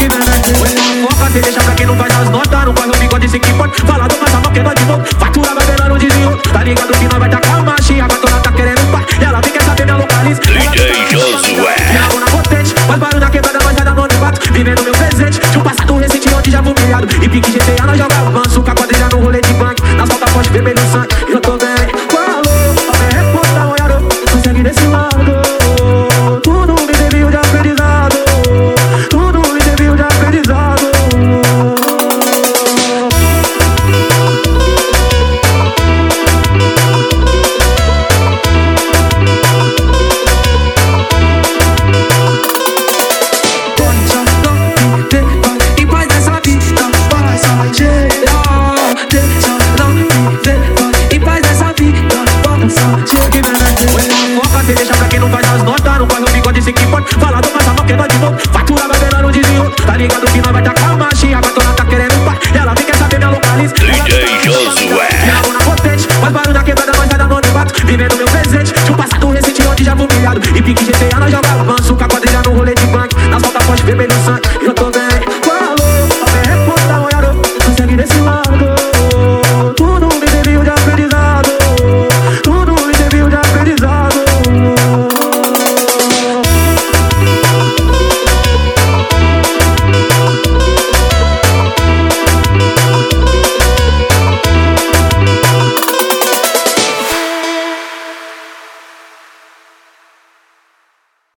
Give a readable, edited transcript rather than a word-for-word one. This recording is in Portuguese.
que vem descer. Foi na foca, cê deixa pra quem não faz as notas. Não corre o bigode, se que pode. Fala do mais amor que vai de novo. Fatura vai beirando desvio. Tá ligado que nós vai tacar uma chia. A gatona tá querendo pá. E ela vem quer saber minha localiza. DJ Josué. Minha mão na potente, faz barulho na quebrada, nós vai dar no debate. Vivendo meu presente, de um passado recente onde já fui humilhado. E pique GTA, nós jogava manso. Com a quadrilha no rolê de punk. Na solta forte, vermelho sangue. E eu tô bem. Falou, a minha resposta, olhado. Consegue desse lado. Tudo me serviu de aprendizado. Tudo me serviu de aprendizado. E faz essa vida, faz a cheia. E faz essa vida, faz a cheia. Que vem descer. Foi na foca, cê deixa pra quem não faz as notas. Não corre o bigode, se que pode. Fala do mais amor que vai de novo. Fatura vai beirando desvio. Tá ligado que nós vai tacar